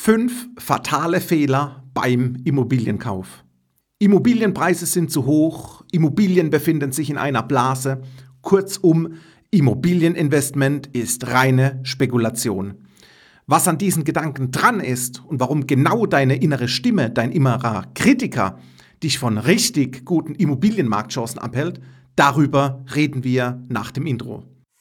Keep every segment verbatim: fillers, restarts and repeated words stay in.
Fünf fatale Fehler beim Immobilienkauf. Immobilienpreise sind zu hoch, Immobilien befinden sich in einer Blase. Kurzum, Immobilieninvestment ist reine Spekulation. Was an diesen Gedanken dran ist und warum genau deine innere Stimme, dein innerer Kritiker, dich von richtig guten Immobilienmarktchancen abhält, darüber reden wir nach dem Intro.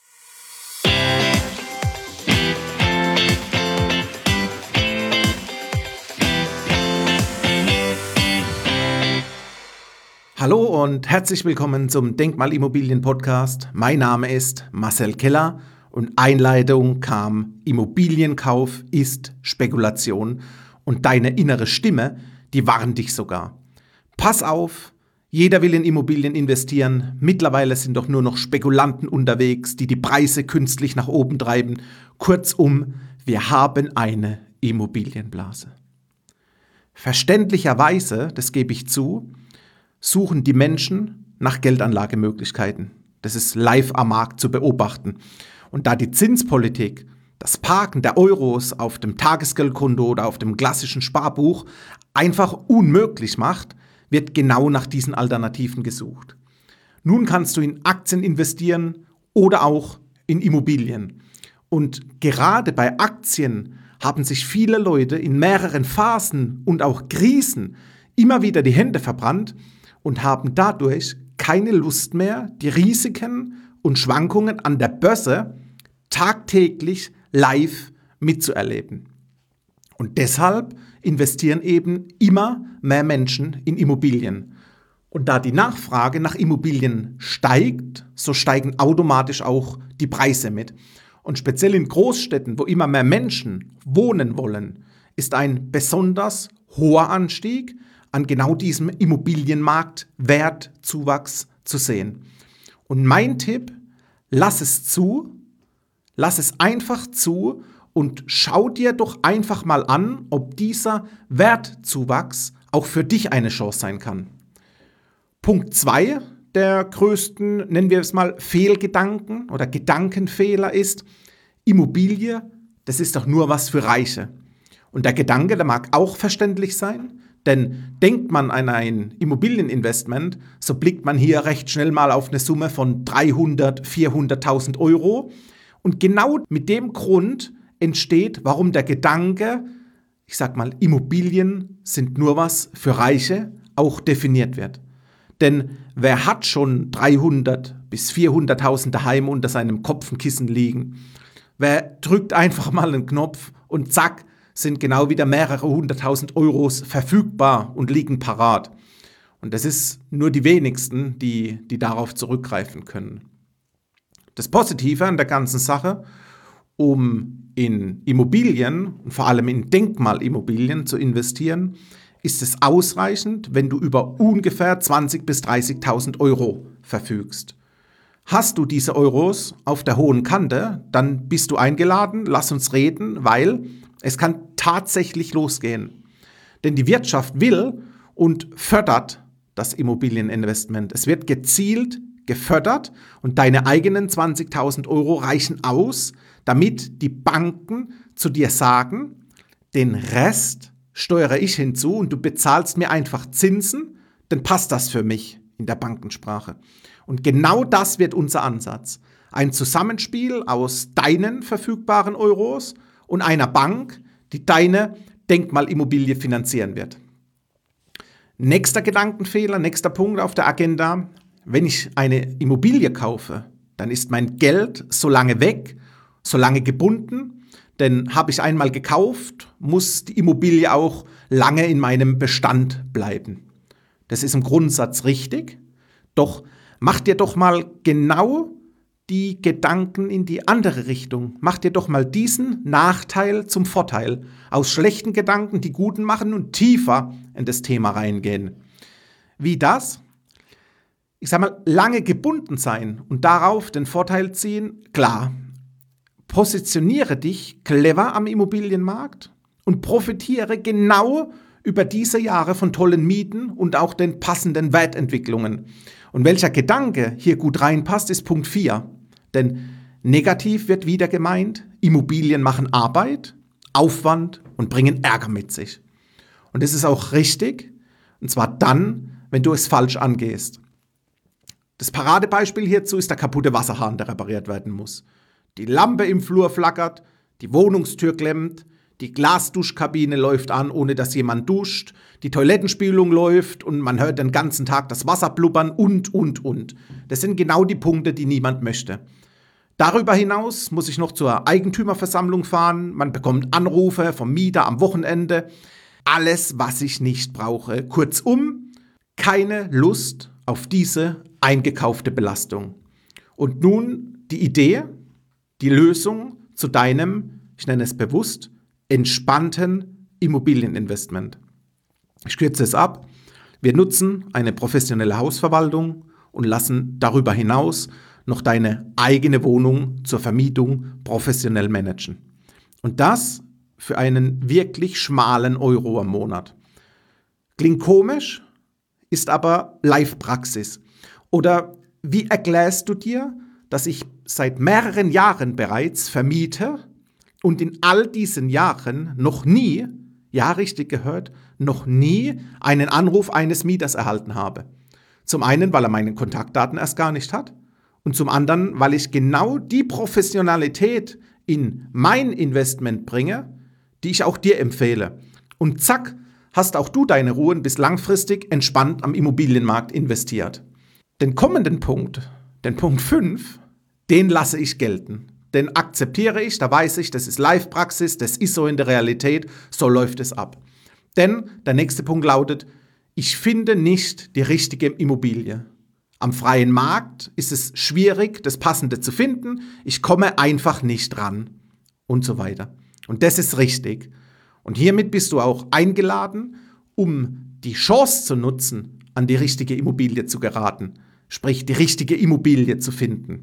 Hallo und herzlich willkommen zum Denkmal-Immobilien-Podcast. Mein Name ist Marcel Keller und Einleitung kam: Immobilienkauf ist Spekulation und deine innere Stimme, die warnt dich sogar. Pass auf, jeder will in Immobilien investieren. Mittlerweile sind doch nur noch Spekulanten unterwegs, die die Preise künstlich nach oben treiben. Kurzum, wir haben eine Immobilienblase. Verständlicherweise, das gebe ich zu, suchen die Menschen nach Geldanlagemöglichkeiten. Das ist live am Markt zu beobachten. Und da die Zinspolitik, das Parken der Euros auf dem Tagesgeldkonto oder auf dem klassischen Sparbuch einfach unmöglich macht, wird genau nach diesen Alternativen gesucht. Nun kannst du in Aktien investieren oder auch in Immobilien. Und gerade bei Aktien haben sich viele Leute in mehreren Phasen und auch Krisen immer wieder die Hände verbrannt und haben dadurch keine Lust mehr, die Risiken und Schwankungen an der Börse tagtäglich live mitzuerleben. Und deshalb investieren eben immer mehr Menschen in Immobilien. Und da die Nachfrage nach Immobilien steigt, so steigen automatisch auch die Preise mit. Und speziell in Großstädten, wo immer mehr Menschen wohnen wollen, ist ein besonders hoher Anstieg an genau diesem Immobilienmarktwertzuwachs zu sehen. Und mein Tipp: lass es zu, lass es einfach zu und schau dir doch einfach mal an, ob dieser Wertzuwachs auch für dich eine Chance sein kann. Punkt zwei der größten, nennen wir es mal, Fehlgedanken oder Gedankenfehler ist: Immobilie, das ist doch nur was für Reiche. Und der Gedanke, der mag auch verständlich sein, denn denkt man an ein Immobilieninvestment, so blickt man hier recht schnell mal auf eine Summe von dreihundert, vierhunderttausend Euro. Und genau mit dem Grund entsteht, warum der Gedanke, ich sag mal, Immobilien sind nur was für Reiche, auch definiert wird. Denn wer hat schon dreihundert bis vierhunderttausend daheim unter seinem Kopfkissen liegen? Wer drückt einfach mal einen Knopf und zack, sind genau wieder mehrere hunderttausend Euros verfügbar und liegen parat. Und das ist nur die wenigsten, die, die darauf zurückgreifen können. Das Positive an der ganzen Sache: um in Immobilien und vor allem in Denkmalimmobilien zu investieren, ist es ausreichend, wenn du über ungefähr zwanzigtausend bis dreißigtausend Euro verfügst. Hast du diese Euros auf der hohen Kante, dann bist du eingeladen, lass uns reden, weil es kann tatsächlich losgehen. Denn die Wirtschaft will und fördert das Immobilieninvestment. Es wird gezielt gefördert und deine eigenen zwanzigtausend Euro reichen aus, damit die Banken zu dir sagen, den Rest steuere ich hinzu und du bezahlst mir einfach Zinsen, dann passt das für mich in der Bankensprache. Und genau das wird unser Ansatz. Ein Zusammenspiel aus deinen verfügbaren Euros und einer Bank, die deine Denkmalimmobilie finanzieren wird. Nächster Gedankenfehler, nächster Punkt auf der Agenda: Wenn ich eine Immobilie kaufe, dann ist mein Geld so lange weg, so lange gebunden, denn habe ich einmal gekauft, muss die Immobilie auch lange in meinem Bestand bleiben. Das ist im Grundsatz richtig, doch mach dir doch mal genau die Gedanken in die andere Richtung. Mach dir doch mal diesen Nachteil zum Vorteil. Aus schlechten Gedanken die guten machen und tiefer in das Thema reingehen. Wie das? Ich sag mal, lange gebunden sein und darauf den Vorteil ziehen, klar. Positioniere dich clever am Immobilienmarkt und profitiere genau über diese Jahre von tollen Mieten und auch den passenden Wertentwicklungen. Und welcher Gedanke hier gut reinpasst, ist Punkt vier. Denn negativ wird wieder gemeint, Immobilien machen Arbeit, Aufwand und bringen Ärger mit sich. Und das ist auch richtig, und zwar dann, wenn du es falsch angehst. Das Paradebeispiel hierzu ist der kaputte Wasserhahn, der repariert werden muss. Die Lampe im Flur flackert, die Wohnungstür klemmt, die Glasduschkabine läuft an, ohne dass jemand duscht, die Toilettenspülung läuft und man hört den ganzen Tag das Wasser blubbern und, und, und. Das sind genau die Punkte, die niemand möchte. Darüber hinaus muss ich noch zur Eigentümerversammlung fahren, man bekommt Anrufe vom Mieter am Wochenende. Alles, was ich nicht brauche. Kurzum, keine Lust auf diese eingekaufte Belastung. Und nun die Idee, die Lösung zu deinem, ich nenne es bewusst, entspannten Immobilieninvestment. Ich kürze es ab. Wir nutzen eine professionelle Hausverwaltung und lassen darüber hinaus noch deine eigene Wohnung zur Vermietung professionell managen. Und das für einen wirklich schmalen Euro am Monat. Klingt komisch, ist aber Live-Praxis. Oder wie erklärst du dir, dass ich seit mehreren Jahren bereits vermiete und in all diesen Jahren noch nie, ja richtig gehört, noch nie einen Anruf eines Mieters erhalten habe? Zum einen, weil er meine Kontaktdaten erst gar nicht hat und zum anderen, weil ich genau die Professionalität in mein Investment bringe, die ich auch dir empfehle. Und zack, hast auch du deine Ruhe und bist langfristig entspannt am Immobilienmarkt investiert. Den kommenden Punkt, den Punkt fünf, den lasse ich gelten. Den akzeptiere ich, da weiß ich, das ist Live-Praxis, das ist so in der Realität, so läuft es ab. Denn der nächste Punkt lautet, ich finde nicht die richtige Immobilie. Am freien Markt ist es schwierig, das Passende zu finden, ich komme einfach nicht ran und so weiter. Und das ist richtig. Und hiermit bist du auch eingeladen, um die Chance zu nutzen, an die richtige Immobilie zu geraten, sprich die richtige Immobilie zu finden.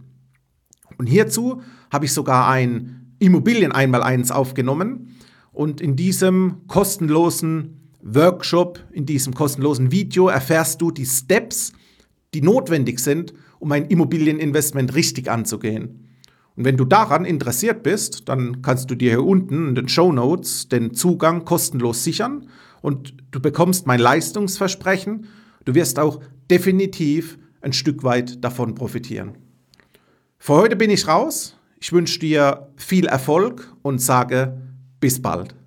Und hierzu habe ich sogar ein Immobilien-Einmaleins aufgenommen und in diesem kostenlosen Workshop, in diesem kostenlosen Video erfährst du die Steps, die notwendig sind, um ein Immobilieninvestment richtig anzugehen. Und wenn du daran interessiert bist, dann kannst du dir hier unten in den Shownotes den Zugang kostenlos sichern und du bekommst mein Leistungsversprechen. Du wirst auch definitiv ein Stück weit davon profitieren. Für heute bin ich raus. Ich wünsche dir viel Erfolg und sage bis bald.